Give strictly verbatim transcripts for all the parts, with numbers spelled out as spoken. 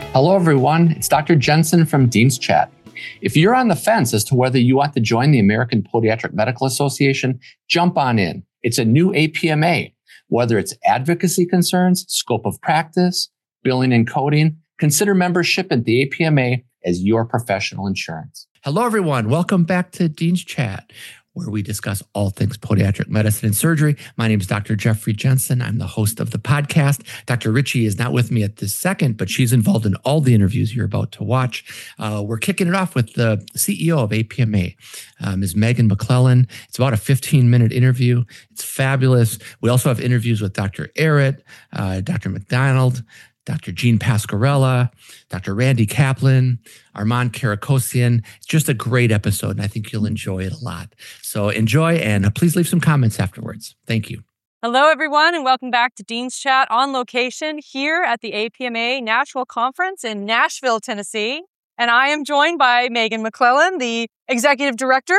Hello, everyone. It's Doctor Jensen from Dean's Chat. If you're on the fence as to whether you want to join the American Podiatric Medical Association, jump on in. It's a new A P M A. Whether it's advocacy concerns, scope of practice, billing and coding, consider membership at the A P M A as your professional insurance. Hello, everyone. Welcome back to Dean's Chat, where we discuss all things podiatric medicine and surgery. My name is Doctor Jeffrey Jensen. I'm the host of the podcast. Doctor Ritchie is not with me at this second, but she's involved in all the interviews you're about to watch. Uh, we're kicking it off with the C E O of A P M A, uh, Miz Megan McClellan. It's about a fifteen-minute interview. It's fabulous. We also have interviews with Doctor Arrett, uh, Doctor McDonald, Doctor Gene Pascarella, Doctor Randy Kaplan, Armand Karakosian. It's just a great episode, and I think you'll enjoy it a lot. So enjoy, and please leave some comments afterwards. Thank you. Hello, everyone, and welcome back to Dean's Chat on location here at the A P M A National Conference in Nashville, Tennessee. And I am joined by Megan McClellan, the Executive Director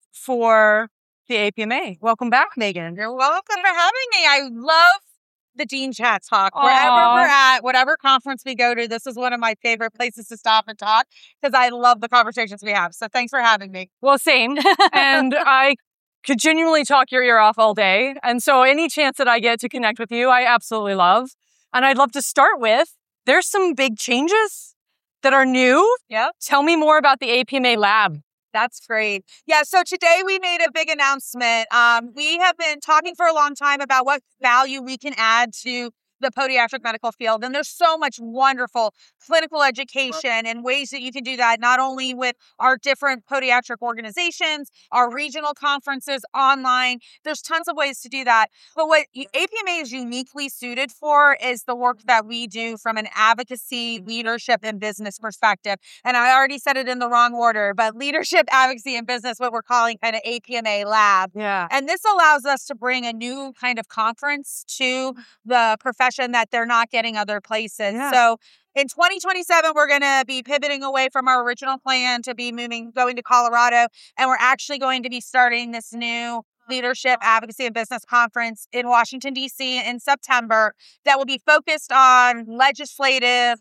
for the A P M A. Welcome back, Megan. You're welcome for having me. I love the Dean Chat talk. Aww. Wherever we're at, whatever conference we go to, this is one of my favorite places to stop and talk because I love the conversations we have. So thanks for having me. Well, same. And I could genuinely talk your ear off all day. And so any chance that I get to connect with you, I absolutely love. And I'd love to start with, there's some big changes that are new. Yeah. Tell me more about the A P M A lab. That's great. Yeah, so today we made a big announcement. Um, we have been talking for a long time about what value we can add to the podiatric medical field. And there's so much wonderful clinical education and ways that you can do that, not only with our different podiatric organizations, our regional conferences, online. There's tons of ways to do that. But what A P M A is uniquely suited for is the work that we do from an advocacy, leadership, and business perspective. And I already said it in the wrong order, but leadership, advocacy, and business, what we're calling kind of A P M A lab. Yeah. And this allows us to bring a new kind of conference to the profession that they're not getting other places. Yeah. So in twenty twenty-seven, we're going to be pivoting away from our original plan to be moving, going to Colorado. And we're actually going to be starting this new leadership, advocacy, and business conference in Washington, D C in September that will be focused on legislative,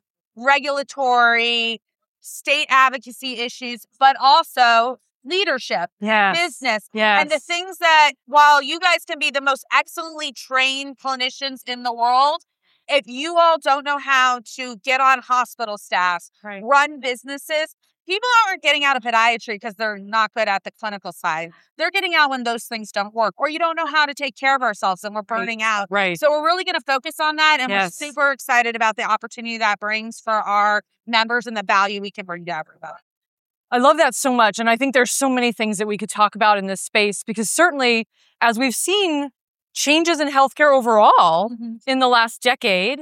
regulatory, state advocacy issues, but also leadership, Yes. business, Yes. and the things that, while you guys can be the most excellently trained clinicians in the world, if you all don't know how to get on hospital staffs, Right. run businesses, people aren't getting out of podiatry because they're not good at the clinical side. They're getting out when those things don't work, or you don't know how to take care of ourselves and we're burning out. Right. So we're really going to focus on that, and Yes. we're super excited about the opportunity that brings for our members and the value we can bring to everybody. I love that so much. And I think there's so many things that we could talk about in this space, because certainly as we've seen changes in healthcare overall Mm-hmm. in the last decade,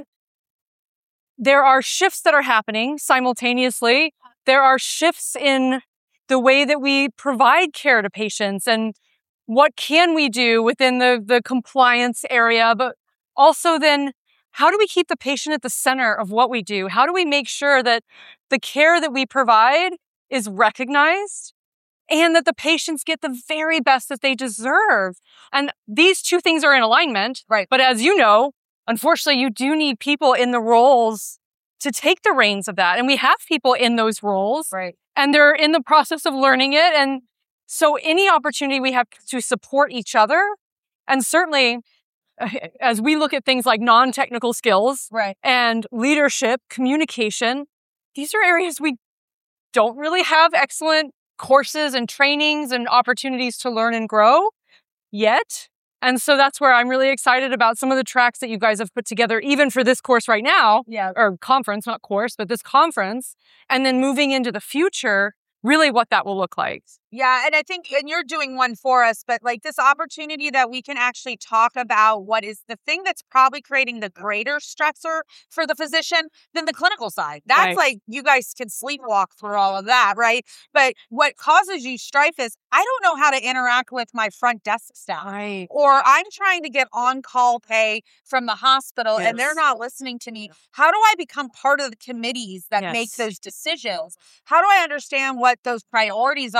there are shifts that are happening simultaneously. There are shifts in the way that we provide care to patients and what can we do within the, the compliance area, but also then how do we keep the patient at the center of what we do? How do we make sure that the care that we provide is recognized and that the patients get the very best that they deserve? And these two things are in alignment. Right. But as you know, unfortunately, you do need people in the roles to take the reins of that. And we have people in those roles. Right. And they're in the process of learning it. And so any opportunity we have to support each other, and certainly as we look at things like non-technical skills Right. and leadership, communication, these are areas we don't really have excellent courses and trainings and opportunities to learn and grow yet. And so that's where I'm really excited about some of the tracks that you guys have put together, even for this course right now, Yeah. or conference, not course, but this conference, and then moving into the future, really what that will look like. Yeah, and I think, and you're doing one for us, but like this opportunity that we can actually talk about what is the thing that's probably creating the greater stressor for the physician than the clinical side. That's Right. like, you guys can sleepwalk through all of that, right? But what causes you strife is, I don't know how to interact with my front desk staff. Right. Or I'm trying to get on-call pay from the hospital and they're Yes. not listening to me. How do I become part of the committees that make Yes. those decisions? How do I understand what those priorities are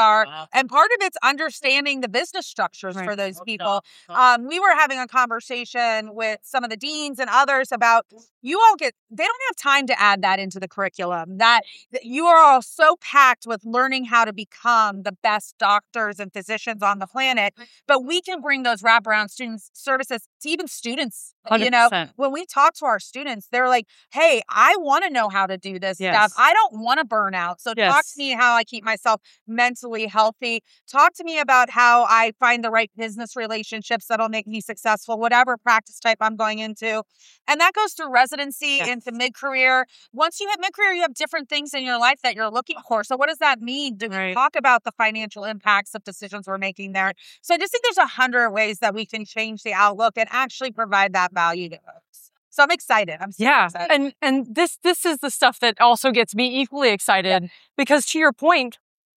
And part of it's understanding the business structures Right. for those people. Um, we were having a conversation with some of the deans and others about you all get, they don't have time to add that into the curriculum. That, that you are all so packed with learning how to become the best doctors and physicians on the planet, but we can bring those wraparound students services to even students. one hundred You know, percent. when we talk to our students, they're like, hey, I want to know how to do this Yes. stuff. I don't want to burn out. So talk Yes. to me how I keep myself mentally healthy. Talk to me about how I find the right business relationships that'll make me successful, whatever practice type I'm going into. And that goes through residency Yes. into mid-career. Once you hit mid-career, you have different things in your life that you're looking for. So what does that mean? Do we Right. talk about the financial impacts of decisions we're making there? So I just think there's a hundred ways that we can change the outlook and actually provide that value to folks. So I'm excited. I'm so Yeah. excited. And and this this is the stuff that also gets me equally excited because to your point,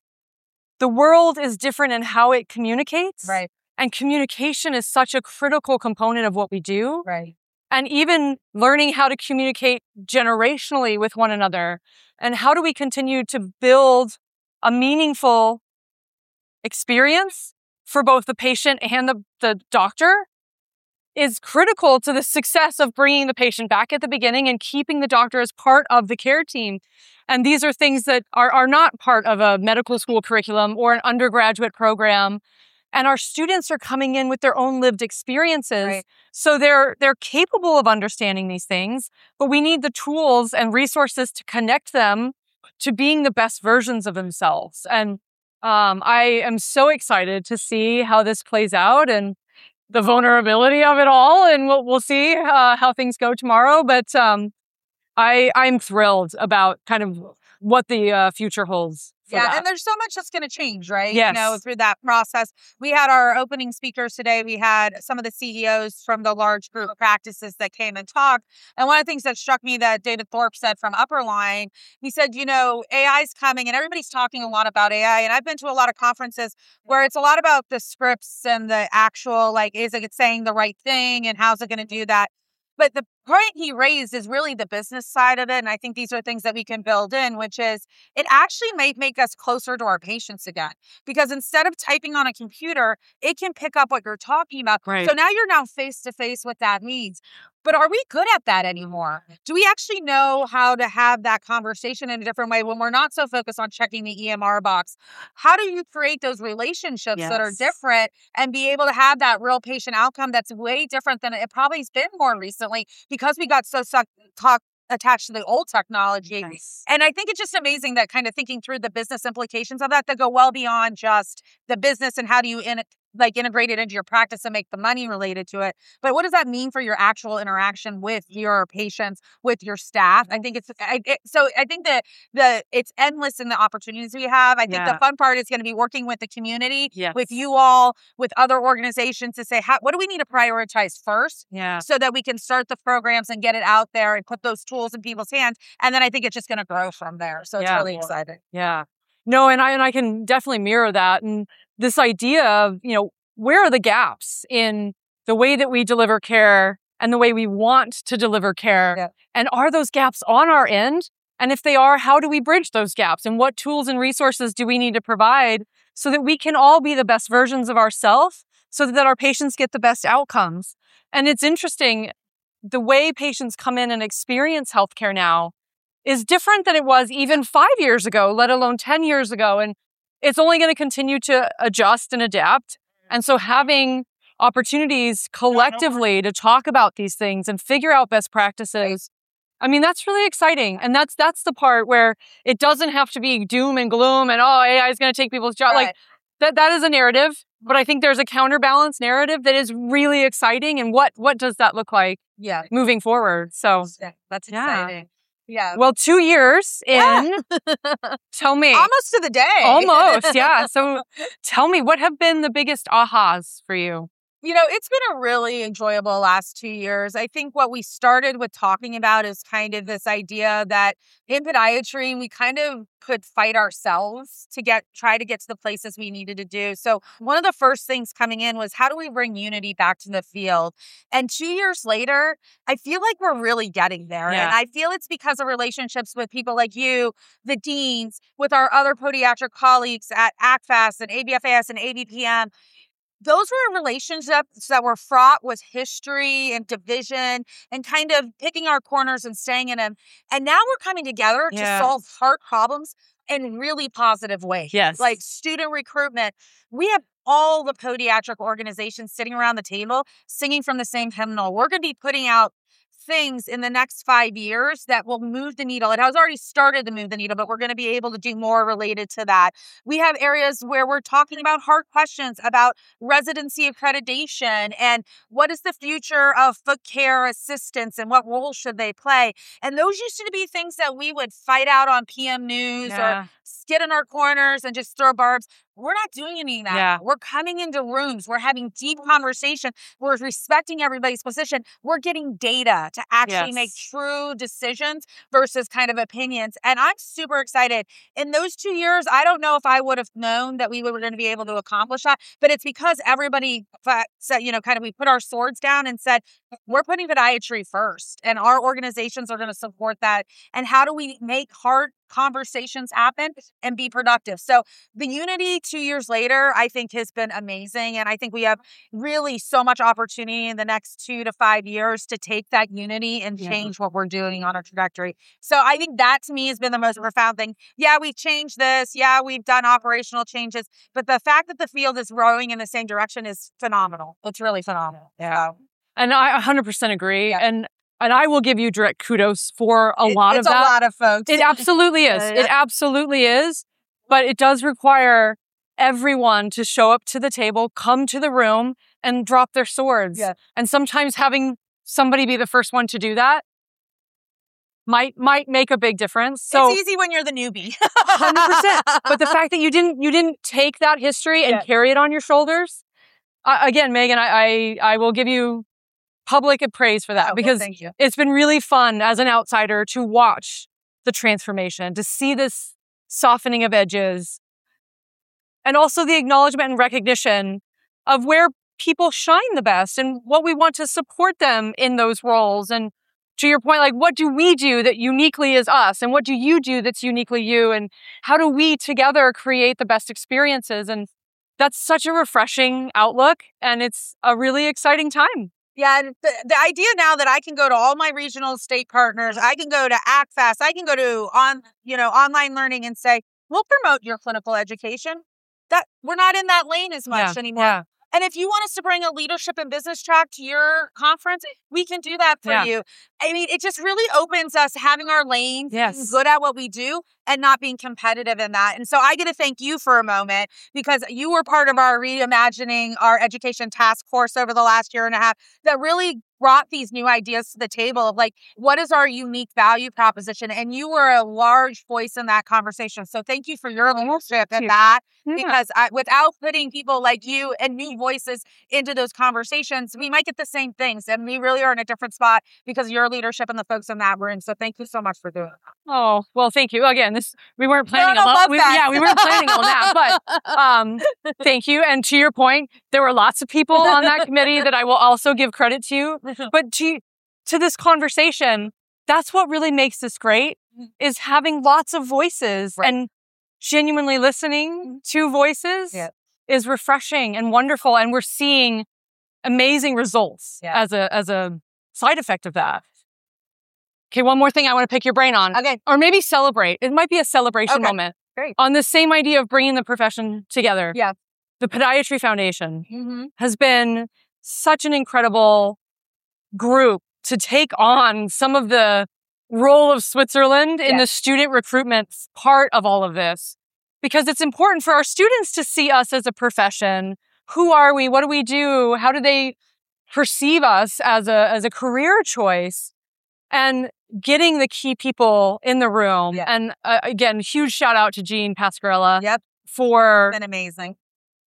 the world is different in how it communicates. Right, And communication is such a critical component of what we do. right. And even learning how to communicate generationally with one another. And how do we continue to build a meaningful experience for both the patient and the, the doctor is critical to the success of bringing the patient back at the beginning and keeping the doctor as part of the care team. And these are things that are, are not part of a medical school curriculum or an undergraduate program. And our students are coming in with their own lived experiences. Right. So they're they're capable of understanding these things, but we need the tools and resources to connect them to being the best versions of themselves. And um, I am so excited to see how this plays out and the vulnerability of it all. And we'll we'll see uh, how things go tomorrow. But um, I I'm thrilled about kind of what the uh, future holds. for Yeah, that. and there's so much that's going to change, right? Yes. You know, through that process. We had our opening speakers today. We had some of the C E Os from the large group practices that came and talked. And one of the things that struck me that David Thorpe said from Upperline, he said, you know, A I is coming and everybody's talking a lot about A I. And I've been to a lot of conferences where it's a lot about the scripts and the actual, like, is it saying the right thing and how's it going to do that? But the point he raised is really the business side of it. And I think these are things that we can build in, which is it actually might make us closer to our patients again. Because instead of typing on a computer, it can pick up what you're talking about. Right. So now you're now face to face with that needs. But are we good at that anymore? Do we actually know how to have that conversation in a different way when we're not so focused on checking the E M R box? How do you create those relationships that are Yes. different and be able to have that real patient outcome that's way different than it probably has been more recently because we got so suck, talk, attached to the old technology? Nice. And I think it's just amazing that kind of thinking through the business implications of that that go well beyond just the business and how do you in like integrate it into your practice and make the money related to it. But what does that mean for your actual interaction with your patients, with your staff? I think it's I, it, so. I think that the it's endless in the opportunities we have. I think Yeah. the fun part is going to be working with the community, Yes. with you all, with other organizations to say, how, what do we need to prioritize first? Yeah. So that we can start the programs and get it out there and put those tools in people's hands. And then I think it's just going to grow from there. So it's Yeah. really exciting. Yeah. No, and I and I can definitely mirror that. And this idea of, you know, where are the gaps in the way that we deliver care and the way we want to deliver care? Yeah. And are those gaps on our end? And if they are, how do we bridge those gaps? And what tools and resources do we need to provide so that we can all be the best versions of ourselves so that our patients get the best outcomes? And it's interesting, the way patients come in and experience healthcare now is different than it was even five years ago, let alone ten years ago. And it's only going to continue to adjust and adapt. And so having opportunities collectively to talk about these things and figure out best practices, I mean, that's really exciting. And that's that's the part where it doesn't have to be doom and gloom and, oh, A I is going to take people's job. Right. Like that that is a narrative, but I think there's a counterbalance narrative that is really exciting. And what what does that look like Yeah. moving forward? So, Yeah, that's Yeah. exciting. Yeah. well, two years Yeah. in, tell me. Almost to the day. Almost, yeah. So tell me, what have been the biggest ahas for you? You know, it's been a really enjoyable last two years. I think what we started with talking about is kind of this idea that in podiatry, we kind of could fight ourselves to get, try to get to the places we needed to do. So one of the first things coming in was, how do we bring unity back to the field? And two years later, I feel like we're really getting there. Yeah. And I feel it's because of relationships with people like you, the deans, with our other podiatric colleagues at A C F A S and A B F A S and A B P M. Those were relationships that were fraught with history and division and kind of picking our corners and staying in them. And now we're coming together Yeah. to solve heart problems in really positive ways. Yes. Like student recruitment. We have all the podiatric organizations sitting around the table singing from the same hymnal. We're going to be putting out things in the next five years that will move the needle. It has already started to move the needle, but we're going to be able to do more related to that. We have areas where we're talking about hard questions about residency accreditation and what is the future of foot care assistants and what role should they play. And those used to be things that we would fight out on P M News Yeah. or get in our corners and just throw barbs. We're not doing any of that. Yeah. We're coming into rooms. We're having deep conversation. We're respecting everybody's position. We're getting data to actually Yes. make true decisions versus kind of opinions. And I'm super excited. In those two years, I don't know if I would have known that we were going to be able to accomplish that, but it's because everybody said, you know, kind of we put our swords down and said, we're putting podiatry first and our organizations are going to support that. And how do we make hard conversations happen and be productive? So the unity two years later, I think has been amazing. And I think we have really so much opportunity in the next two to five years to take that unity and Yeah. change what we're doing on our trajectory. So I think that to me has been the most profound thing. Yeah, we've changed this. Yeah, we've done operational changes, but the fact that the field is rowing in the same direction is phenomenal. It's really phenomenal. Yeah. So, And I one hundred percent agree. Yeah. And and I will give you direct kudos for a it- lot it's of a that. lot of folks. It absolutely is. Yeah. It absolutely is. But it does require everyone to show up to the table, come to the room, and drop their swords. Yeah. And sometimes having somebody be the first one to do that might might make a big difference. So it's easy when you're the newbie. one hundred percent. But the fact that you didn't you didn't take that history and Yeah. carry it on your shoulders, uh, again, Megan, I, I I will give you public praise for that Oh, well, because thank you. it's been really fun as an outsider to watch the transformation, to see this softening of edges, and also the acknowledgement and recognition of where people shine the best and what we want to support them in those roles. And to your point, like, what do we do that uniquely is us? And what do you do that's uniquely you? And how do we together create the best experiences? And that's such a refreshing outlook. And it's a really exciting time. Yeah, and the, the idea now that I can go to all my regional state partners, I can go to A C F A S, I can go to on, you know, online learning and say, we'll promote your clinical education. That we're not in that lane as much Yeah, anymore. yeah. And if you want us to bring a leadership and business track to your conference, we can do that for Yeah. you. I mean, it just really opens us having our lane, being Yes. good at what we do, and not being competitive in that. And so I get to thank you for a moment because you were part of our reimagining our education task force over the last year and a half that really brought these new ideas to the table of like, what is our unique value proposition? And you were a large voice in that conversation. So thank you for your leadership in you. that. Yeah. Because I, without putting people like you and new voices into those conversations, we might get the same things. And we really are in a different spot because of your leadership and the folks in that room. So thank you so much for doing it. Oh, well, thank you. Again, this we weren't planning no, on love we, that. yeah, we weren't planning on that. But um thank you. And to your point, there were lots of people on that committee that I will also give credit to. But to to this conversation, that's what really makes this great is having lots of voices Right. and genuinely listening to voices Yeah. is refreshing and wonderful. And we're seeing amazing results Yeah. as a as a side effect of that. Okay, one more thing I want to pick your brain on. Okay. Or maybe celebrate. It might be a celebration Okay. moment. Great. On the same idea of bringing the profession together. Yeah. The Podiatry Foundation Mm-hmm. has been such an incredible group to take on some of the role of Switzerland in Yeah. the student recruitment part of all of this. Because it's important for our students to see us as a profession. Who are we? What do we do? How do they perceive us as a as a career choice? And getting the key people in the room. Yeah. And uh, again, huge shout out to Jean Pascarella Yep. for Been amazing.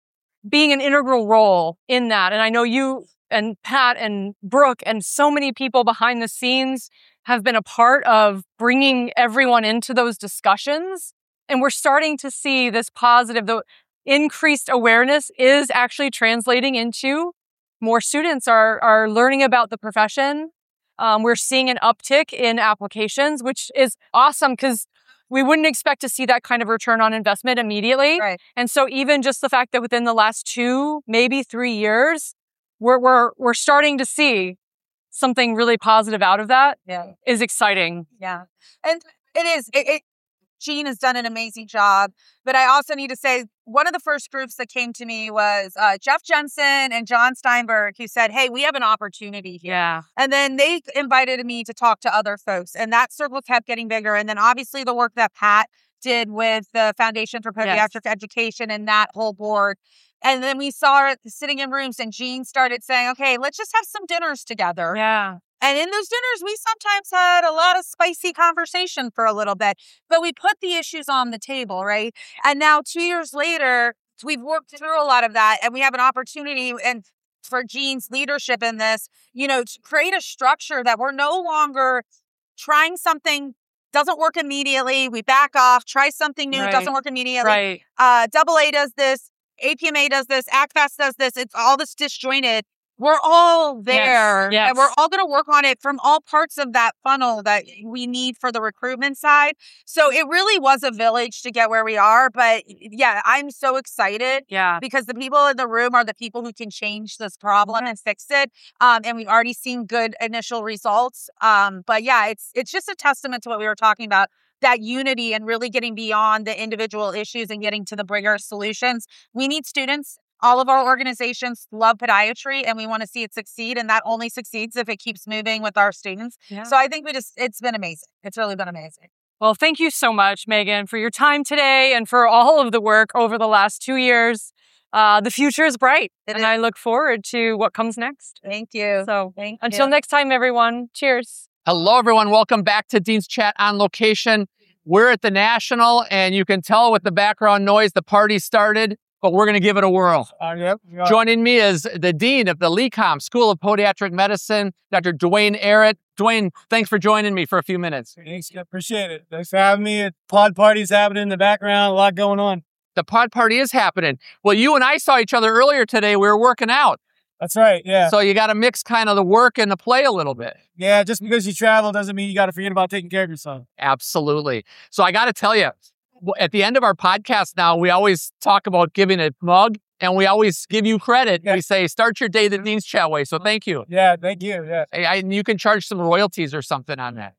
being an integral role in that. And I know you and Pat and Brooke and so many people behind the scenes have been a part of bringing everyone into those discussions. And we're starting to see this positive, the increased awareness is actually translating into more students are, are learning about the profession. Um, we're seeing an uptick in applications, which is awesome because we wouldn't expect to see that kind of return on investment immediately. Right. And so even just the fact that within the last two, maybe three years, we're we're we're starting to see something really positive out of that Yeah. is exciting. Yeah. And it is. It, it, Jean has done an amazing job. But I also need to say, one of the first groups that came to me was uh, Jeff Jensen and John Steinberg, who said, hey, we have an opportunity here. Yeah. And then they invited me to talk to other folks. And that circle kept getting bigger. And then obviously the work that Pat did with the Foundation for Pediatric Yes. Education and that whole board. And then we saw it sitting in rooms and Jean started saying, okay, let's just have some dinners together. Yeah. And in those dinners, we sometimes had a lot of spicy conversation for a little bit, but we put the issues on the table, right? And now two years later, we've worked through a lot of that and we have an opportunity and for Jean's leadership in this, you know, to create a structure that we're no longer trying something, doesn't work immediately. We back off, try something new, Right. doesn't work immediately. Right. Uh, Double A does this, A P M A does this, ACFAS does this. It's all this disjointed. We're all there yes. and we're all going to work on it from all parts of that funnel that we need for the recruitment side. So it really was a village to get where we are. But yeah, I'm so excited Yeah. because the people in the room are the people who can change this problem and fix it. Um, and we've already seen good initial results. Um, but yeah, it's it's just a testament to what we were talking about, that unity and really getting beyond the individual issues and getting to the bigger solutions. We need students. All of our organizations love podiatry and we want to see it succeed. And that only succeeds if it keeps moving with our students. Yeah. So I think we just, it's been amazing. It's really been amazing. Well, thank you so much, Megan, for your time today and for all of the work over the last two years. Uh, the future is bright It and is. I look forward to what comes next. Thank you. So Thank until you. next time, everyone, cheers. Hello, everyone. Welcome back to Dean's Chat on location. We're at the National, and you can tell with the background noise, the party started, but we're going to give it a whirl. Uh, yep. we are. Joining me is the Dean of the LECOM School of Podiatric Medicine, Doctor Dwayne Arrett. Dwayne, thanks for joining me for a few minutes. Thanks. I appreciate it. Thanks for having me. Pod party's happening in the background. A lot going on. The pod party is happening. Well, you and I saw each other earlier today. We were working out. That's right. Yeah. So you got to mix kind of the work and the play a little bit. yeah. Just because you travel doesn't mean you got to forget about taking care of yourself. Absolutely. So I got to tell you, at the end of our podcast now, we always talk about giving a mug and we always give you credit. Yeah. We say, start your day the Dean's Chat way. So thank you. Yeah. Thank you. Yeah. I, I, you can charge some royalties or something on that.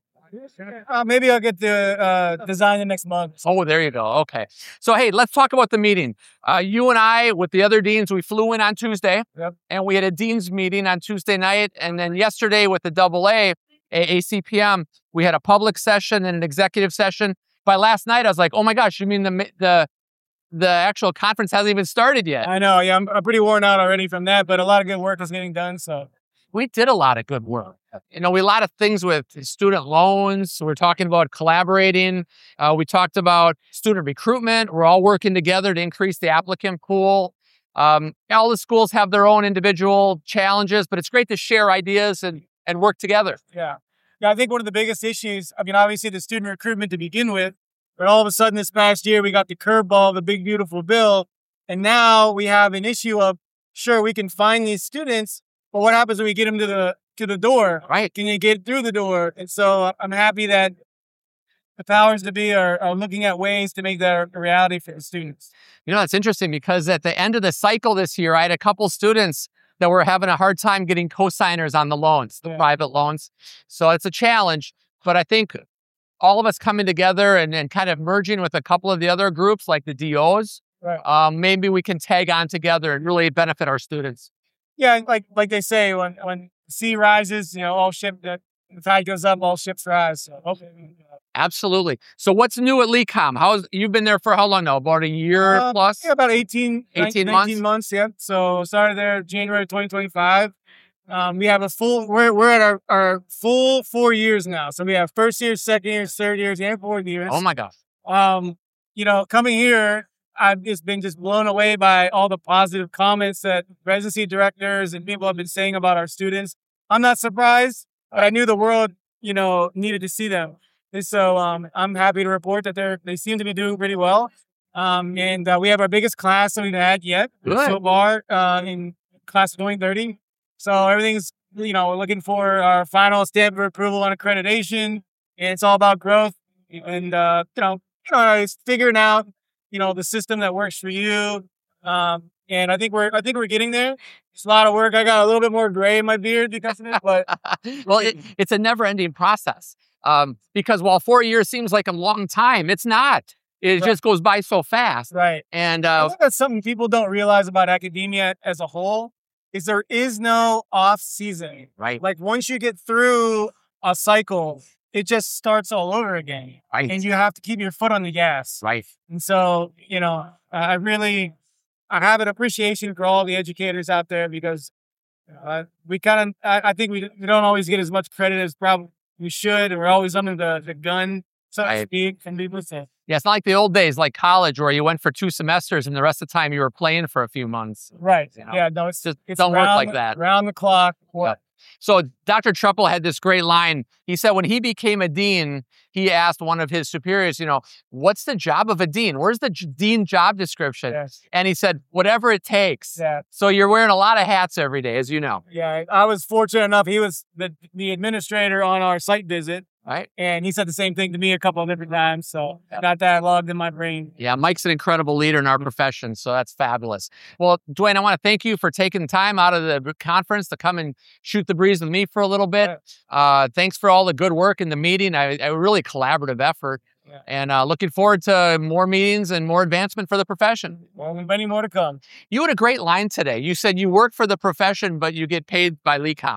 Uh, maybe I'll get the uh, design the next month. Oh, there you go. Okay. So, hey, let's talk about the meeting. Uh, you and I, with the other deans, we flew in on Tuesday. Yep. And we had a dean's meeting on Tuesday night. And then yesterday with the double A, A C P M, we had a public session and an executive session. By last night, I was like, oh my gosh, you mean the the the actual conference hasn't even started yet? I know. Yeah. I'm, I'm pretty worn out already from that, but a lot of good work is getting done. So We did a lot of good work. You know, we a lot of things with student loans. We're talking about collaborating. Uh, we talked about student recruitment. We're all working together to increase the applicant pool. Um, all the schools have their own individual challenges, but it's great to share ideas and, and work together. yeah. Yeah. I think one of the biggest issues, I mean, obviously the student recruitment to begin with, but all of a sudden this past year, we got the curveball, the big, beautiful bill. And now we have an issue of, sure, we can find these students, but what happens when we get them to the to the door? Right. Can you get through the door? And so I'm happy that the powers to be are, are looking at ways to make that a reality for the students. You know, it's interesting because at the end of the cycle this year, I had a couple students that were having a hard time getting co-signers on the loans, the Yeah. private loans. So it's a challenge, but I think all of us coming together and, and kind of merging with a couple of the other groups like the D Os, Right. um, maybe we can tag on together and really benefit our students. Yeah, like like they say, when when the sea rises, you know, all ship that the tide goes up, all ships rise. So hopefully, uh, Absolutely. So what's new at LECOM? How's you've been there for how long now? About a year uh, plus? yeah, about eighteen, eighteen nineteen months. Yeah. So started there January twenty twenty-five. Um, we have a full. We're we're at our, our full four years now. So we have first years, second years, third years, and fourth years. Oh my gosh. Um, you know, coming here, I've just been just blown away by all the positive comments that residency directors and people have been saying about our students. I'm not surprised, but I knew the world, you know, needed to see them. And so um, I'm happy to report that they're they seem to be doing pretty well. Um, and uh, we have our biggest class that we've had yet Good. so far uh, in class of twenty thirty. So everything's, you know, we're looking for our final stamp of approval on accreditation. And it's all about growth and, uh, you know, trying to figuring out, you know, the system that works for you. Um, and I think we're, I think we're getting there. It's a lot of work. I got a little bit more gray in my beard because of it, but well, it, it's a never-ending process. Um, because while four years seems like a long time, it's not. It Right. just goes by so fast. right. And I uh, think that's something people don't realize about academia as a whole is there is no off season. right, Like once you get through a cycle, it just starts all over again. right, And you have to keep your foot on the gas. right. And so, you know, I really, I have an appreciation for all the educators out there because uh, we kind of, I, I think we, we don't always get as much credit as probably we should. And we're always under the, the gun, so to Right. speak. And people say, Yeah, it's not like the old days, like college, where you went for two semesters and the rest of the time you were playing for a few months. right. You know, Yeah, no, it's just it's don't work round like the- that. Round the clock. What? So Doctor Truppel had this great line. He said when he became a dean, he asked one of his superiors, you know, what's the job of a dean? Where's the j- dean job description? Yes. And he said, whatever it takes. Yeah. So you're wearing a lot of hats every day, as you know, Yeah. I was fortunate enough. He was the, the administrator on our site visit. right? And he said the same thing to me a couple of different times. So I got that logged in my brain. Yeah, Mike's an incredible leader in our profession, so that's fabulous. Well, Dwayne, I want to thank you for taking time out of the conference to come and shoot the breeze with me for a little bit. Uh, thanks for all the good work in the meeting. I, a really collaborative effort, Yeah. and uh, looking forward to more meetings and more advancement for the profession. Well, there's many more to come. You had a great line today. You said you work for the profession, but you get paid by LECOM.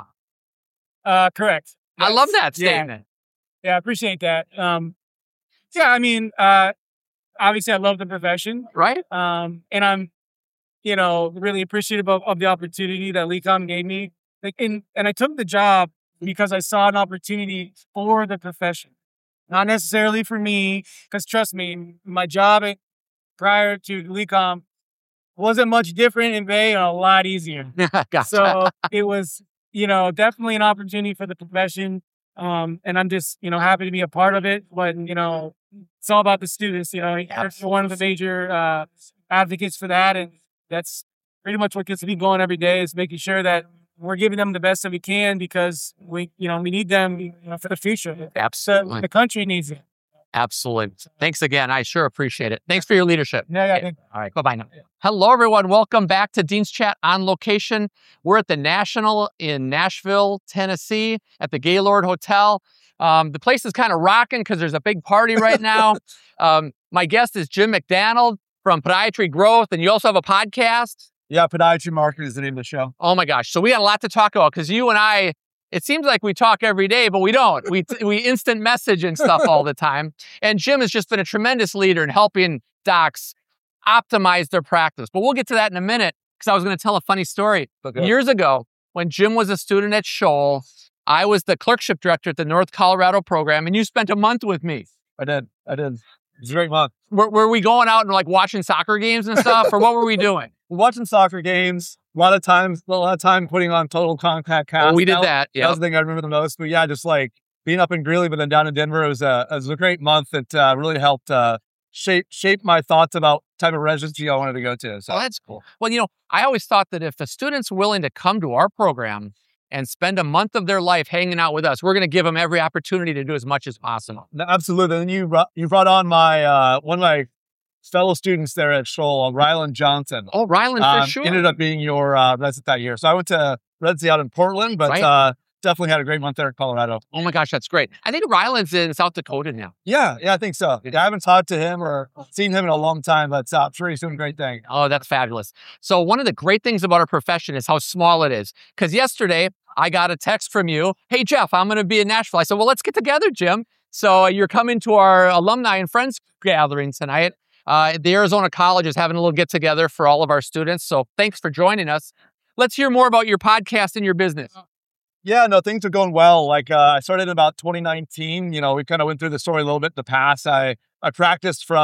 Uh, correct. I love that Yeah. statement. Yeah, I appreciate that. Um, yeah, I mean, uh, obviously I love the profession. Right? Um, and I'm, you know, really appreciative of, of the opportunity that LECOM gave me. Like, and, and I took the job because I saw an opportunity for the profession, not necessarily for me, because trust me, my job at, prior to LECOM wasn't much different in pay and a lot easier. Gotcha. So it was, you know, definitely an opportunity for the profession. Um, and I'm just, you know, happy to be a part of it. But, you know, it's all about the students. You know, you're one of the major uh, advocates for that. And that's pretty much what gets me going every day is making sure that we're giving them the best that we can because we, you know, we need them you know, for the future. Absolutely. So the country needs it. Absolutely. Thanks again. I sure appreciate it. Thanks for your leadership. Yeah, yeah. All right. Bye-bye now. Hello, everyone. Welcome back to Dean's Chat on location. We're at the National in Nashville, Tennessee at the Gaylord Hotel. Um, the place is kind of rocking because there's a big party right now. um, my guest is Jim McDonald from Podiatry Growth, and you also have a podcast. Yeah, Podiatry Market is the name of the show. Oh my gosh. So we got a lot to talk about because you and I, it seems like we talk every day, but we don't. We we instant message and stuff all the time. And Jim has just been a tremendous leader in helping docs optimize their practice. But we'll get to that in a minute because I was going to tell a funny story. Okay. Years ago, when Jim was a student at Scholl, I was the clerkship director at the North Colorado program, and you spent a month with me. I did. I did. It was a great month. Were, were we going out and like watching soccer games and stuff, or what were we doing? We're watching soccer games. A lot of times, a lot of time putting on Total Contact Cast. Oh, we did That- that. That Yeah. was the thing I remember the most. But yeah, just like being up in Greeley, but then down in Denver, it was a, it was a great month. It uh, really helped uh, shape shape my thoughts about type of residency I wanted to go to. So Oh, that's cool. Well, you know, I always thought that if the student's willing to come to our program and spend a month of their life hanging out with us, we're going to give them every opportunity to do as much as possible. no, absolutely. And you brought, you brought on my uh, one of my fellow students there at Scholl, Rylan Johnson. Oh, Rylan, for Um, sure. Ended up being your uh, resident that year. So I went to residency out in Portland, but Right. uh, definitely had a great month there in Colorado. Oh my gosh, that's great. I think Rylan's in South Dakota now. Yeah, yeah, I think so. Yeah, I haven't talked to him or seen him in a long time, but uh, I'm sure he's doing great things. Oh, that's fabulous. So one of the great things about our profession is how small it is. Because yesterday I got a text from you. Hey, Jeff, I'm going to be in Nashville. I said, well, let's get together, Jim. So uh, you're coming to our alumni and friends gathering tonight. Uh, the Arizona College is having a little get together for all of our students. So thanks for joining us. Let's hear more about your podcast and your business. Yeah, no, things are going well. Like uh, I started in about twenty nineteen. You know, we kind of went through the story a little bit in the past. I I practiced from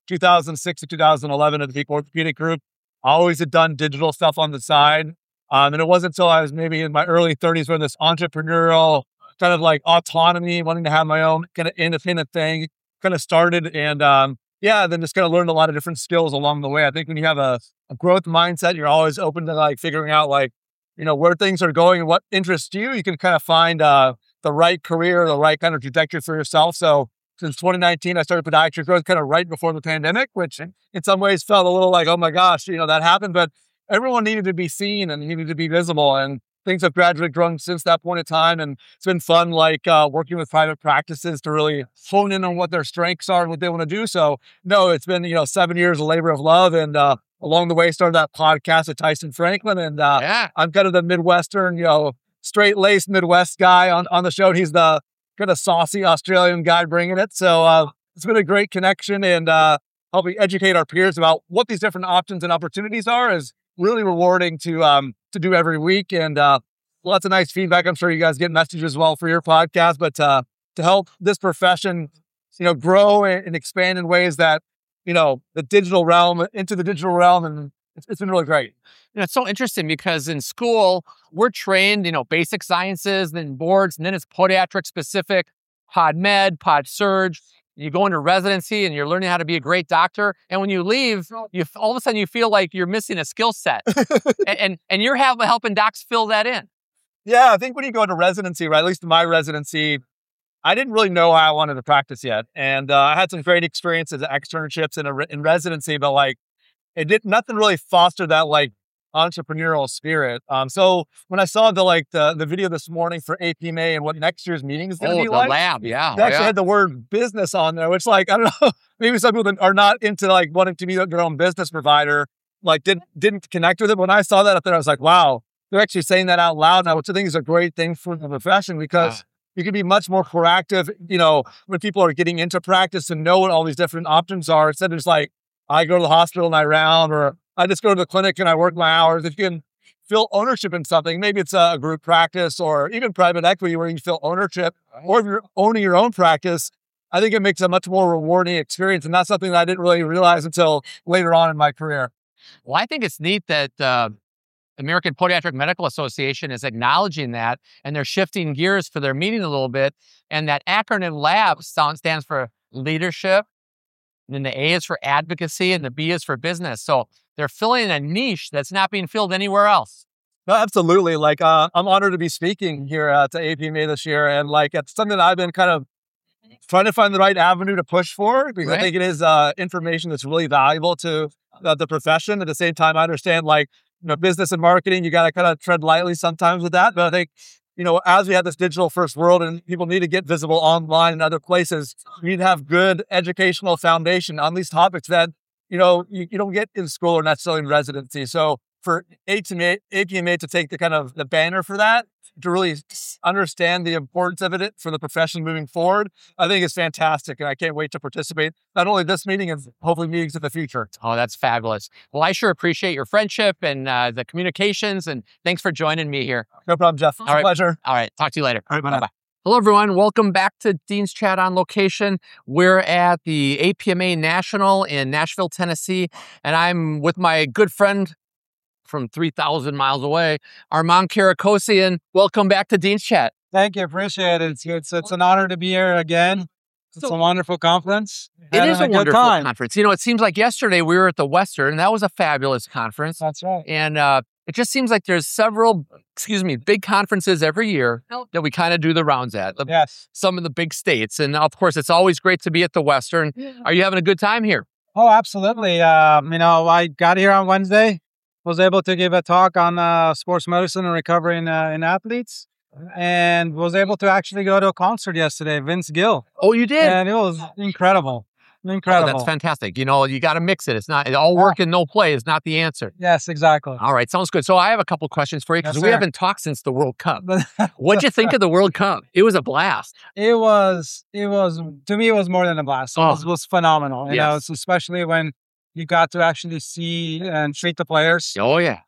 two thousand six to two thousand eleven at the Peak Orthopedic Group. I always had done digital stuff on the side. Um, and it wasn't until I was maybe in my early thirties when this entrepreneurial kind of like autonomy, wanting to have my own kind of independent thing kind of started. And um, yeah, then just kind of learned a lot of different skills along the way. I think when you have a, a growth mindset, you're always open to like figuring out like, you know, where things are going and what interests you. You can kind of find uh, the right career, the right kind of trajectory for yourself. So since twenty nineteen, I started podiatry growth kind of right before the pandemic, which in some ways felt a little like, oh my gosh, you know, that happened. But everyone needed to be seen and needed to be visible. And things have gradually grown since that point in time. And it's been fun, like uh, working with private practices to really hone in on what their strengths are and what they want to do. So no, it's been, you know, seven years of labor of love. And uh, along the way, started that podcast with Tyson Franklin. And uh, Yeah. I'm kind of the Midwestern, you know, straight laced Midwest guy on, on the show. And he's the kind of saucy Australian guy bringing it. So uh, it's been a great connection, and uh, helping educate our peers about what these different options and opportunities are is really rewarding to um, to do every week. And uh, lots of nice feedback. I'm sure you guys get messages as well for your podcast, but uh, to help this profession, you know, grow and, and expand in ways that, you know, the digital realm into the digital realm. And it's, it's been really great. You know, it's so interesting because in school, we're trained, you know, basic sciences, then boards, and then it's podiatric specific, pod med, pod surge. You go into residency and you're learning how to be a great doctor. And when you leave, you all of a sudden you feel like you're missing a skill set. and, and and you're help, helping docs fill that in. Yeah, I think when you go into residency, right, at least in my residency, I didn't really know how I wanted to practice yet. And uh, I had some great experiences, externships in, a, in residency, but like, it did nothing really foster that like entrepreneurial spirit. Um, so when I saw the like the, the video this morning for A P M A and what next year's meeting is going to Oh, be the like, lab, yeah. they actually yeah. had the word business on there, which like, I don't know, maybe some people that are not into like wanting to be their own business provider, like didn't, didn't connect with it. When I saw that up there, I was like, wow, they're actually saying that out loud now, which I think is a great thing for the profession, because Ah. you can be much more proactive, you know, when people are getting into practice and know what all these different options are, instead of just like, I go to the hospital and I round, or I just go to the clinic and I work my hours. If you can feel ownership in something, maybe it's a group practice or even private equity where you feel ownership, or if you're owning your own practice, I think it makes a much more rewarding experience. And that's something that I didn't really realize until later on in my career. Well, I think it's neat that uh, American Podiatric Medical Association is acknowledging that, and they're shifting gears for their meeting a little bit. And that acronym LAB sound, stands for leadership, and then the A is for advocacy, and the B is for business. So they're filling a niche that's not being filled anywhere else. No, absolutely. Like, uh, I'm honored to be speaking here at the A P M A this year. And like, it's something that I've been kind of trying to find the right avenue to push for, because Right. I think it is uh, information that's really valuable to uh, the profession. At the same time, I understand like, you know, business and marketing, you got to kind of tread lightly sometimes with that. But I think, you know, as we have this digital first world and people need to get visible online and other places, we need to have good educational foundation on these topics that, you know, you, you don't get in school or necessarily in residency. So for A P M A to take the kind of the banner for that, to really understand the importance of it for the profession moving forward, I think is fantastic. And I can't wait to participate, not only this meeting, and hopefully meetings in the future. Oh, that's fabulous. Well, I sure appreciate your friendship and uh, the communications, and thanks for joining me here. No problem, Jeff. It's All a right. pleasure. All right. Talk to you later. All right, bye now. Bye-bye. Hello, everyone. Welcome back to Dean's Chat on location. We're at the A P M A National in Nashville, Tennessee, and I'm with my good friend from three thousand miles away, Armand Karakosian. Welcome back to Dean's Chat. Thank you. Appreciate it. It's, it's, it's an honor to be here again. It's So- a wonderful conference. It Having is a good wonderful time. conference. You know, it seems like yesterday we were at the Western, and that was a fabulous conference. That's right. And uh, it just seems like there's several, excuse me, big conferences every year that we kind of do the rounds at. The- Yes. Some of the big states. And of course, it's always great to be at the Western. Are you having a good time here? Oh, absolutely. Um, you know, I got here on Wednesday, was able to give a talk on uh, sports medicine and recovery in, uh, in athletes, and was able to actually go to a concert yesterday, Vince Gill. Oh, you did? And it was incredible. Oh, Incredible. that's fantastic. You know, you got to mix it. It's not all work and no play is not the answer. Yes, exactly. All right, sounds good. So I have a couple questions for you because Yes, we sir. haven't talked since the World Cup. What'd you think of the World Cup? It was a blast. It was, it was, to me, it was more than a blast. It Oh. was, was phenomenal. You know, Yes. it's especially when you got to actually see and treat the players. Oh yeah.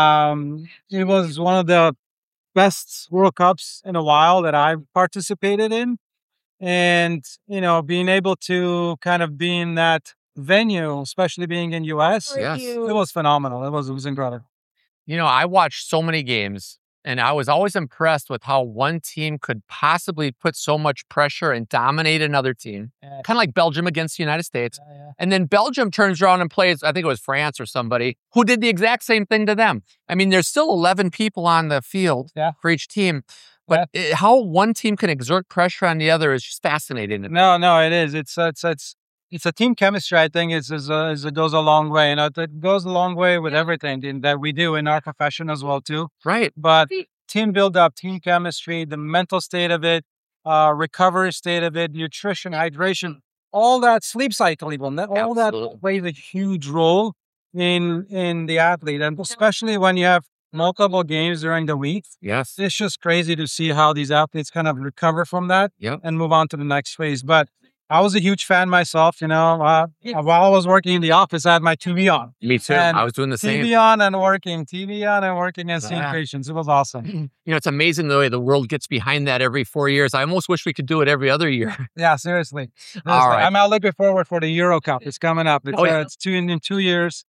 Um, it was one of the best World Cups in a while that I've participated in. And, you know, being able to kind of be in that venue, especially being in U S. Yes. It was phenomenal. It was it was incredible. You know, I watched so many games and I was always impressed with how one team could possibly put so much pressure and dominate another team. Yeah. Kind of like Belgium against the United States. Yeah, yeah. And then Belgium turns around and plays, I think it was France or somebody, who did the exact same thing to them. I mean, there's still eleven people on the field Yeah. for each team. But it, how one team can exert pressure on the other is just fascinating. No, no, it is. It's it's it's it's a team chemistry. I think it's, is a, is it goes a long way. You know, it goes a long way with everything in, that we do in our profession as well too. Right. But team build up, team chemistry, the mental state of it, uh, recovery state of it, nutrition, hydration, all that, sleep cycle, even that, all Absolutely. that plays a huge role in in the athlete, and especially when you have multiple games during the week. Yes. It's just crazy to see how these athletes kind of recover from that Yep. and move on to the next phase. But I was a huge fan myself, you know, uh, while I was working in the office, I had my T V on. Me too. And I was doing the same. T V on and working, T V on and working and seeing Yeah. patients. It was awesome. You know, it's amazing the way the world gets behind that every four years. I almost wish we could do it every other year. Yeah, seriously. Seriously. All right. I'm now looking forward for the Euro Cup. It's coming up. It's, Oh, yeah. uh, it's two in, in two years.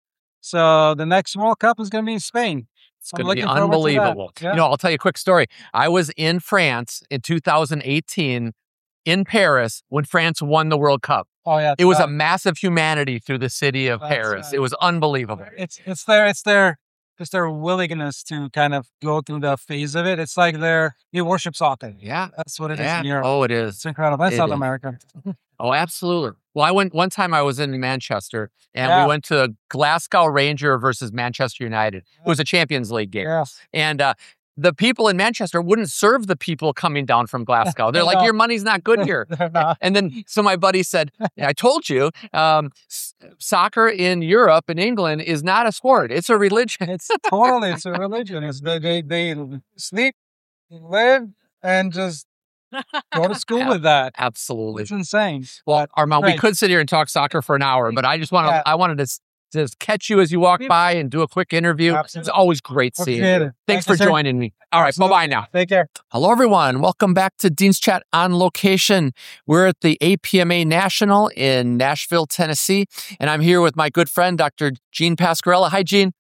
So the next World Cup is going to be in Spain. It's I'm going to be looking forward to that. unbelievable. Yeah. You know, I'll tell you a quick story. I was in France in two thousand eighteen in Paris when France won the World Cup. Oh yeah, It was uh, a massive humanity through the city of That's Paris. right. It was unbelievable. it's it's their it's their it's their willingness to kind of go through the phase of it. It's like their you worship soccer. Yeah. That's what it is Yeah. in Europe. Oh, it It's is. incredible. That's It South is. America. Oh, absolutely. Well, I went one time I was in Manchester and Yeah. we went to Glasgow Ranger versus Manchester United. It was a Champions League game. Yes. And uh, the people in Manchester wouldn't serve the people coming down from Glasgow. They're like, No. your money's not good here. They're not. And then, so my buddy said, I told you, um, s- soccer in Europe and England is not a sport. It's a religion. It's totally it's a religion. It's they they, they sleep, live, and just go to school with that. Absolutely. It's insane. Well, Armand, we Right. could sit here and talk soccer for an hour, but I just want to, Yeah. I wanted to s- just catch you as you walk by and do a quick interview. Absolutely. It's always great seeing Appreciate you. it. Thanks Thank you, for sir. joining me. All right. Absolutely. Bye-bye now. Take care. Hello, everyone. Welcome back to Dean's Chat on location. We're at the A P M A National in Nashville, Tennessee, and I'm here with my good friend, Doctor Gene Pasquarella. Hi, Gene.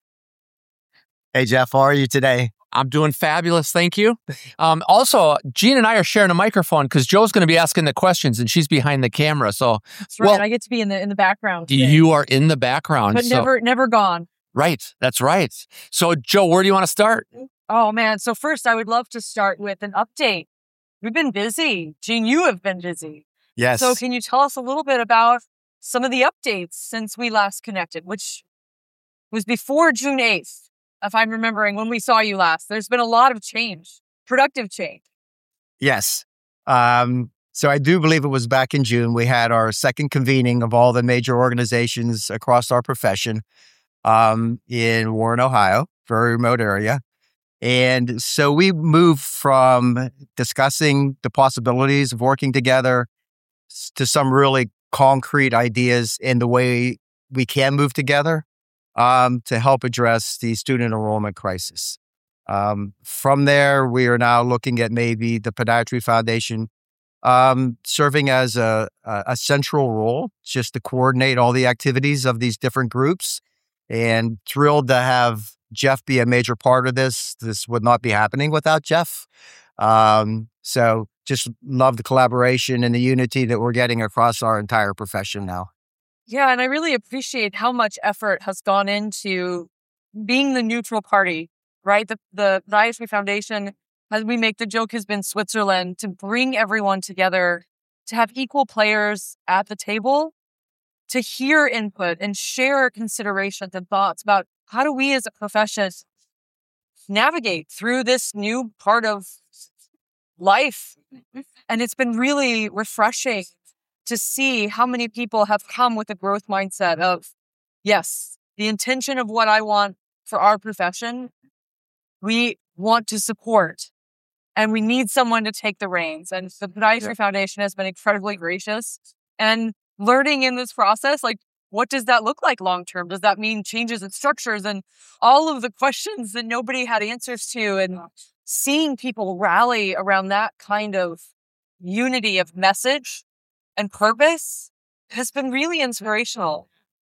Hey, Jeff, how are you today? I'm doing fabulous. Thank you. Um, also, Gene and I are sharing a microphone because Joe's going to be asking the questions and she's behind the camera. So That's right. Well, I get to be in the in the background. today. you are in the background. but so- never never gone. Right. That's right. So, Joe, where do you want to start? Oh man. So first I would love to start with an update. We've been busy. Gene, you have been busy. Yes. So can you tell us a little bit about some of the updates since we last connected, which was before June eighth, if I'm remembering when we saw you last. There's been a lot of change, productive change. Yes. Um, so I do believe it was back in June. We had our second convening of all the major organizations across our profession um, in Warren, Ohio, very remote area. And so we moved from discussing the possibilities of working together s- to some really concrete ideas in the way we can move together um, to help address the student enrollment crisis. Um, from there, we are now looking at maybe the Podiatry Foundation um, serving as a, a, a central role just to coordinate all the activities of these different groups. And thrilled to have Jeff be a major part of this. This would not be happening without Jeff. Um, so just love the collaboration and the unity that we're getting across our entire profession now. Yeah, and I really appreciate how much effort has gone into being the neutral party, right? The the Podiatry Foundation, as we make the joke, has been Switzerland to bring everyone together, to have equal players at the table, to hear input and share considerations and thoughts about how do we as a profession navigate through this new part of life. And it's been really refreshing to see how many people have come with a growth mindset of, yes, the intention of what I want for our profession, we want to support and we need someone to take the reins. And the Podiatry Yeah. Foundation has been incredibly gracious and learning in this process, like, what does that look like long term? Does that mean changes in structures and all of the questions that nobody had answers to? And seeing people rally around that kind of unity of message and purpose has been really inspirational.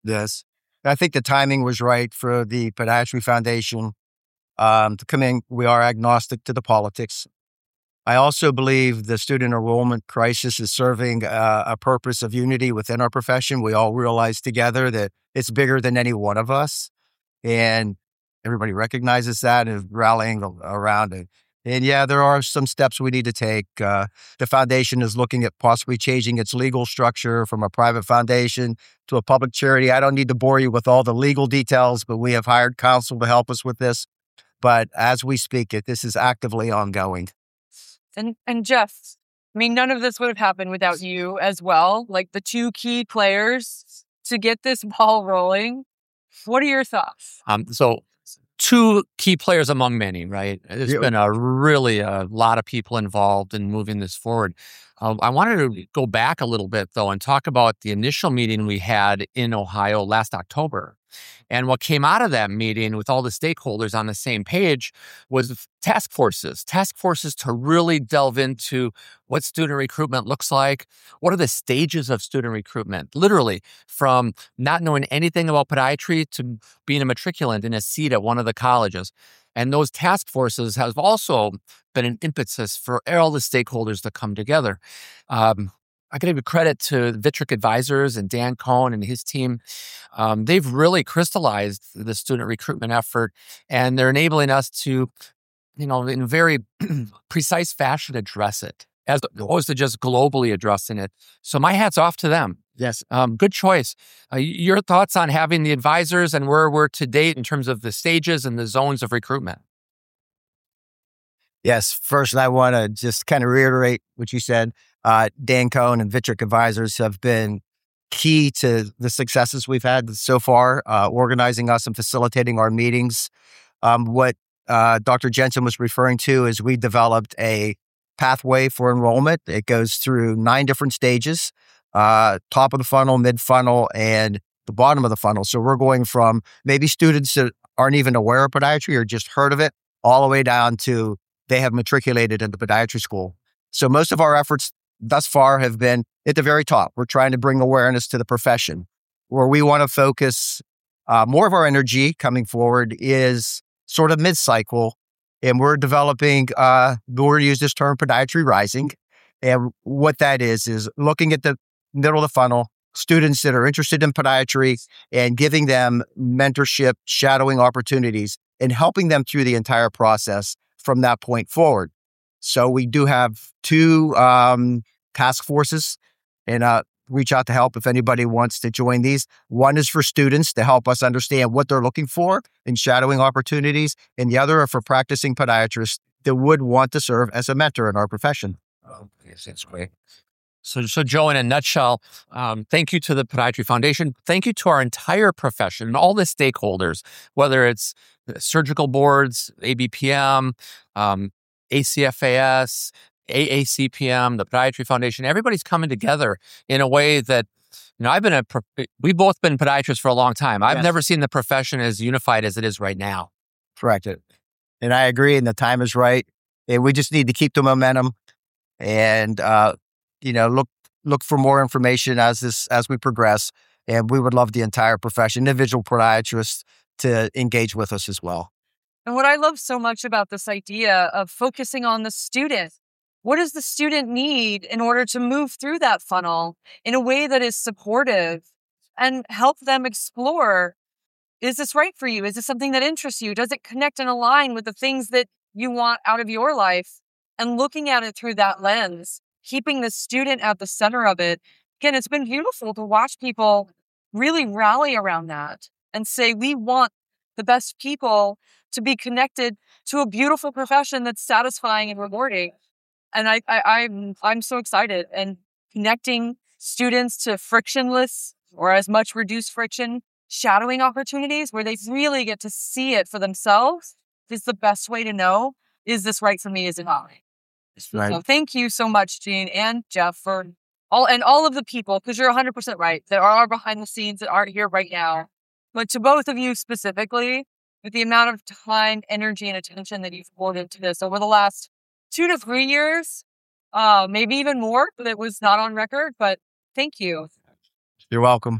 this. I think the timing was right for the Podiatry Foundation um, to come in. We are agnostic to the politics. I also believe the student enrollment crisis is serving uh, a purpose of unity within our profession. We all realize together that it's bigger than any one of us, and everybody recognizes that and is rallying around it. And yeah, there are some steps we need to take. Uh, the foundation is looking at possibly changing its legal structure from a private foundation to a public charity. I don't need to bore you with all the legal details, but we have hired counsel to help us with this. But as we speak it, this is actively ongoing. And and Jeff, I mean, none of this would have happened without you as well. Like the two key players to get this ball rolling. What are your thoughts? Um, so two key players among many, right? There's Yeah. been a really a lot of people involved in moving this forward. Um, I wanted to go back a little bit though and talk about the initial meeting we had in Ohio last October. And what came out of that meeting with all the stakeholders on the same page was task forces, task forces to really delve into what student recruitment looks like. What are the stages of student recruitment? Literally from not knowing anything about podiatry to being a matriculant in a seat at one of the colleges. And those task forces have also been an impetus for all the stakeholders to come together. Um, I got to give credit to Vitric Advisors and Dan Cohn and his team. Um, they've really crystallized the student recruitment effort, and they're enabling us to, you know, in a very precise fashion address it, as opposed to just globally addressing it. So my hat's off to them. Yes. Um, good choice. Uh, your thoughts on having the advisors and where we're to date in terms of the stages and the zones of recruitment? Yes. First, I want to just kind of reiterate what you said. Uh, Dan Cohn and Vitric Advisors have been key to the successes we've had so far, uh, organizing us and facilitating our meetings. Um, what uh, Doctor Jensen was referring to is we developed a pathway for enrollment. It goes through nine different stages, uh, top of the funnel, mid funnel, and the bottom of the funnel. So we're going from maybe students that aren't even aware of podiatry or just heard of it, all the way down to they have matriculated into podiatry school. So most of our efforts thus far have been at the very top. We're trying to bring awareness to the profession. Where we want to focus uh, more of our energy coming forward is sort of mid-cycle. And we're developing, uh, we're use this term podiatry rising. And what that is, is looking at the middle of the funnel, students that are interested in podiatry and giving them mentorship, shadowing opportunities, and helping them through the entire process from that point forward. So we do have two um, task forces, and uh, reach out to help if anybody wants to join these. One is for students to help us understand what they're looking for in shadowing opportunities, and the other are for practicing podiatrists that would want to serve as a mentor in our profession. Oh, yes, that's great. So, so Joe, in a nutshell, um, thank you to the Podiatry Foundation. Thank you to our entire profession and all the stakeholders, whether it's surgical boards, A B P M, um, A C F A S, A A C P M, the Podiatry Foundation. Everybody's coming together in a way that, you know, I've been a, we've both been podiatrists for a long time. I've Yes. never seen the profession as unified as it is right now. Correct it. And I agree, and the time is right. And we just need to keep the momentum and, uh, you know, look look for more information as this as we progress. And we would love the entire profession, individual podiatrists, to engage with us as well. And what I love so much about this idea of focusing on the student, what does the student need in order to move through that funnel in a way that is supportive and help them explore, is this right for you? Is this something that interests you? Does it connect and align with the things that you want out of your life? And looking at it through that lens, keeping the student at the center of it. Again, it's been beautiful to watch people really rally around that and say, we want the best people to be connected to a beautiful profession that's satisfying and rewarding. And I, I, I'm, I'm so excited. And connecting students to frictionless or as much reduced friction shadowing opportunities where they really get to see it for themselves is the best way to know, is this right for me? Is it not? Right. So thank you so much, Gene and Jeff, for all and all of the people, because you're one hundred percent right. There are behind the scenes that aren't here right now. But to both of you specifically, with the amount of time, energy, and attention that you've poured into this over the last two to three years, uh, maybe even more, that was not on record, but thank you. You're welcome.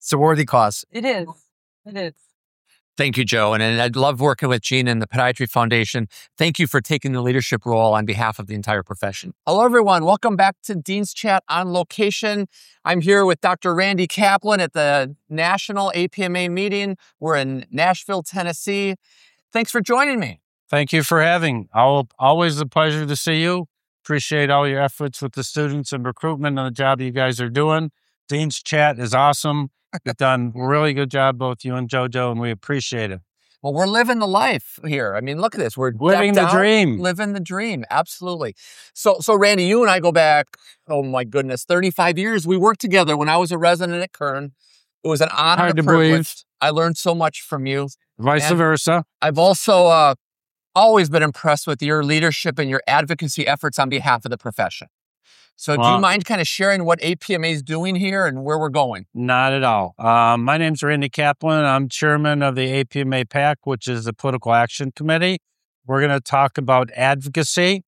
It's a worthy cause. It is. It is. Thank you, Joe. And, and I love working with Gene and the Podiatry Foundation. Thank you for taking the leadership role on behalf of the entire profession. Hello, everyone. Welcome back to Dean's Chat on location. I'm here with Doctor Randy Kaplan at the National A P M A meeting. We're in Nashville, Tennessee. Thanks for joining me. Thank you for having. I'll, always a pleasure to see you. Appreciate all your efforts with the students and recruitment and the job you guys are doing. Dean's Chat is awesome. You've done a really good job, both you and JoJo, and we appreciate it. Well, we're living the life here. I mean, look at this. We're living the out, dream. Living the dream. Absolutely. So, so Randy, you and I go back, oh my goodness, thirty-five years. We worked together when I was a resident at Kern. It was an honor Hard and to a privilege. believe. I learned so much from you. Vice And versa. I've also uh, always been impressed with your leadership and your advocacy efforts on behalf of the profession. So do Well, you mind kind of sharing what A P M A is doing here and where we're going? Not at all. Um, my name's Randy Kaplan. I'm chairman of the A P M A PAC, which is the Political Action Committee. We're going to talk about advocacy.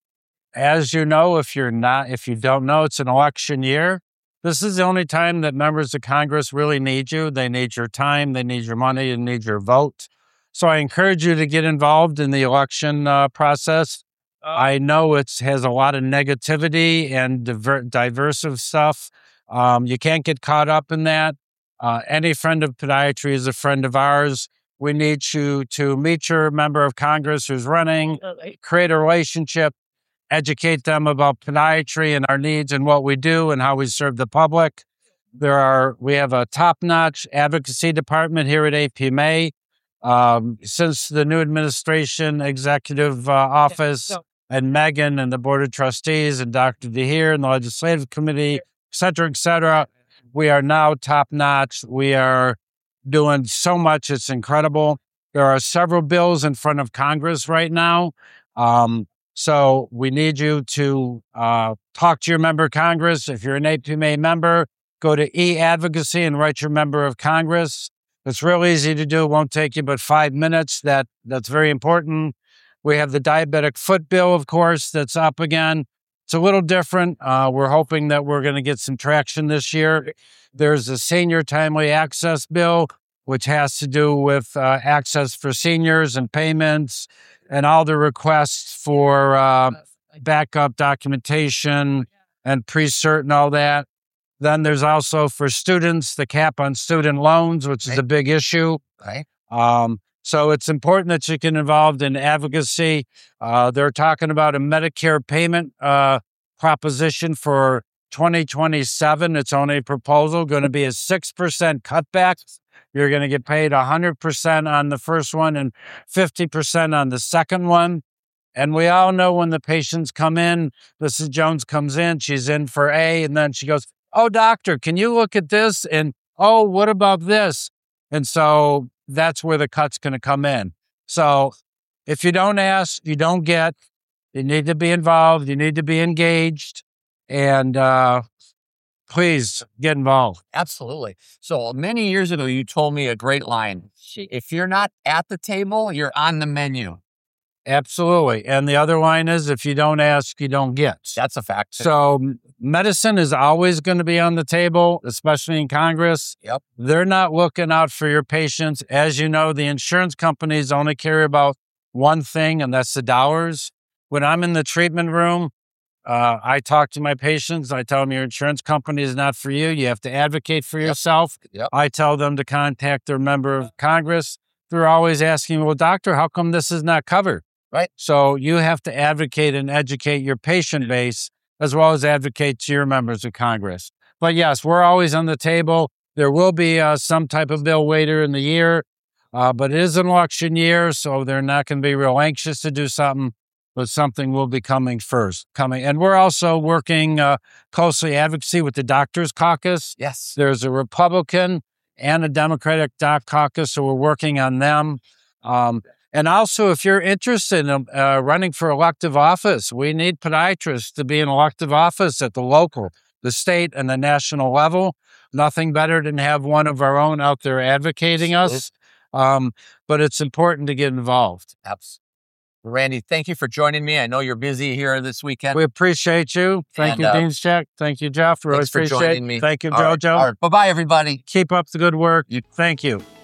As you know, if you're not, if you don't know, it's an election year. This is the only time that members of Congress really need you. They need your time, they need your money, and need your vote. So I encourage you to get involved in the election uh, process. I know it has a lot of negativity and diver- diversive stuff. Um, you can't get caught up in that. Uh, any friend of podiatry is a friend of ours. We need you to meet your member of Congress who's running, create a relationship, educate them about podiatry and our needs and what we do and how we serve the public. There are we have a top-notch advocacy department here at A P M A. Um, since the new administration, executive uh, office, and Megan and the Board of Trustees and Doctor DeHeer and the Legislative Committee, et cetera, et cetera. We are now top-notch. We are doing so much. It's incredible. There are several bills in front of Congress right now. Um, so we need you to uh, talk to your member of Congress. If you're an A P M A member, go to e-advocacy and write your member of Congress. It's real easy to do. It won't take you but five minutes. That That's very important. We have the diabetic foot bill, of course, that's up again. It's a little different. Uh, we're hoping that we're going to get some traction this year. There's a senior timely access bill, which has to do with uh, access for seniors and payments and all the requests for uh, backup documentation and pre-cert and all that. Then there's also for students, the cap on student loans, which is a big issue. Right. Um, So it's important that you get involved in advocacy. Uh, they're talking about a Medicare payment uh, proposition for twenty twenty-seven. It's only a proposal, going to be a six percent cutback. You're going to get paid one hundred percent on the first one and fifty percent on the second one. And we all know when the patients come in, Missus Jones comes in, she's in for A, and then she goes, "Oh, doctor, can you look at this?" And, "Oh, what about this?" And so that's where the cut's going to come in. So if you don't ask, you don't get. You need to be involved. You need to be engaged. And uh, please get involved. Absolutely. So many years ago, you told me a great line. If you're not at the table, you're on the menu. Absolutely. And the other line is, if you don't ask, you don't get. That's a fact. So medicine is always going to be on the table, especially in Congress. Yep. They're not looking out for your patients. As you know, the insurance companies only care about one thing, and that's the dollars. When I'm in the treatment room, uh, I talk to my patients. I tell them your insurance company is not for you. You have to advocate for Yep. yourself. Yep. I tell them to contact their member of Congress. They're always asking, "Well, doctor, how come this is not covered?" Right. So you have to advocate and educate your patient base as well as advocate to your members of Congress. But yes, we're always on the table. There will be uh, some type of bill later in the year, uh, but it is an election year, so they're not going to be real anxious to do something, but something will be coming first. Coming, and we're also working uh, closely advocacy with the Doctors Caucus. Yes. There's a Republican and a Democratic Doc Caucus, so we're working on them. Um, And also, if you're interested in uh, running for elective office, we need podiatrists to be in elective office at the local, the state, and the national level. Nothing better than have one of our own out there advocating us. Um, but it's important to get involved. Absolutely. Randy, thank you for joining me. I know you're busy here this weekend. We appreciate you. Thank And, you, uh, Dean's Check. Thank you, Jeff. We Thanks really for appreciate joining me. Thank you, All right. Jojo. All right. Bye-bye, everybody. Keep up the good work. Thank you.